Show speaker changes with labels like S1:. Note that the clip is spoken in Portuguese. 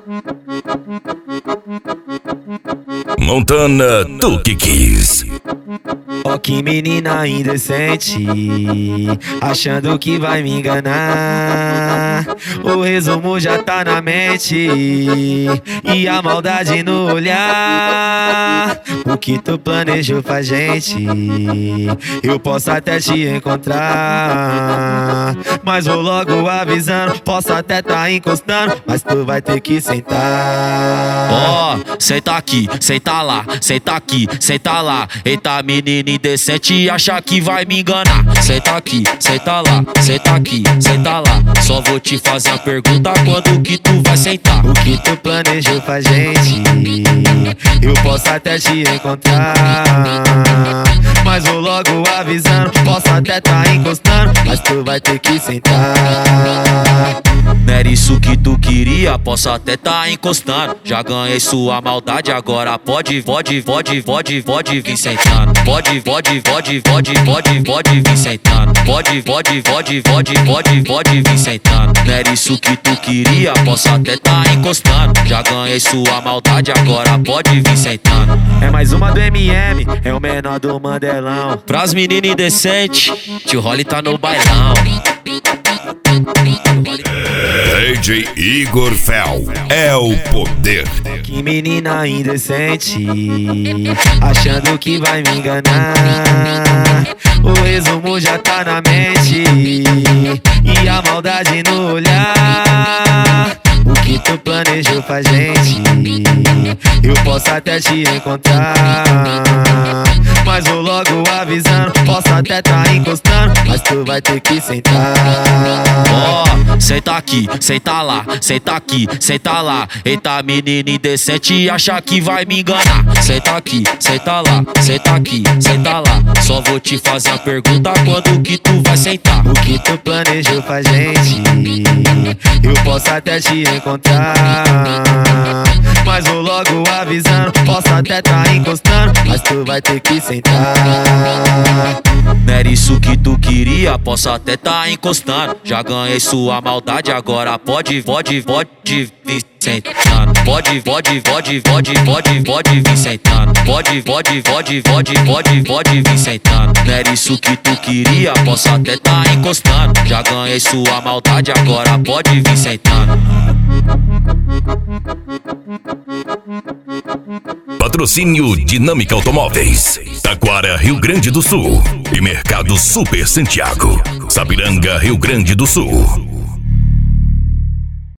S1: Montana, tu que quis.
S2: Ó que menina indecente, achando que vai me enganar. O resumo já tá na mente e a maldade no olhar. O que tu planejou pra gente, eu posso até te encontrar, mas vou logo avisando, posso até tá encostando, mas tu vai ter que sentar.
S3: Ó, senta aqui, senta lá, senta aqui, senta lá. Eita menina indecente, acha que vai me enganar. Senta aqui, senta lá, senta aqui, senta lá. Só vou te fazer a pergunta, quando que tu vai sentar?
S2: O que tu planejou pra gente, eu posso até te encontrar, mas vou logo avisando, posso até tá encostando, mas tu vai ter que sentar.
S3: Não era isso que tu queria, posso até tá encostando. Já ganhei sua maldade, agora pode vir sentando. Pode vir sentando. Pode vir sentando. Não era isso que tu queria, posso até tá encostando. Já ganhei sua maldade, agora pode vir sentando.
S2: É mais uma do MM, é o menor do Mandelão.
S3: Pras meninas indecentes, tio Rolly tá no bailão.
S1: DJ Igor Fel é o poder.
S2: Que menina indecente, achando que vai me enganar. O resumo já tá na mente e a maldade no olhar. O que tu planejou pra gente, eu posso até te encontrar, mas vou logo avisando, posso até tá encostando, mas tu vai ter que sentar.
S3: Ó, senta aqui, senta lá, senta aqui, senta lá. Eita menina indecente, acha que vai me enganar. Senta aqui, senta lá, senta aqui, senta lá. Só vou te fazer a pergunta, quando que tu vai sentar?
S2: O que tu planejou pra gente, eu posso até te encontrar, mas vou logo avisando, posso até tá encostando, mas tu vai ter que sentar.
S3: Não era isso que tu queria, posso até tá encostando. Já ganhei sua maldade, agora pode vir sentando. Pode vir sentando. Pode vir sentando. Não era isso que tu queria, posso até tá encostando. Já ganhei sua maldade, agora pode vir sentando.
S1: Patrocínio Dinâmica Automóveis, Taquara, Rio Grande do Sul, e Mercado Super Santiago, Sapiranga, Rio Grande do Sul.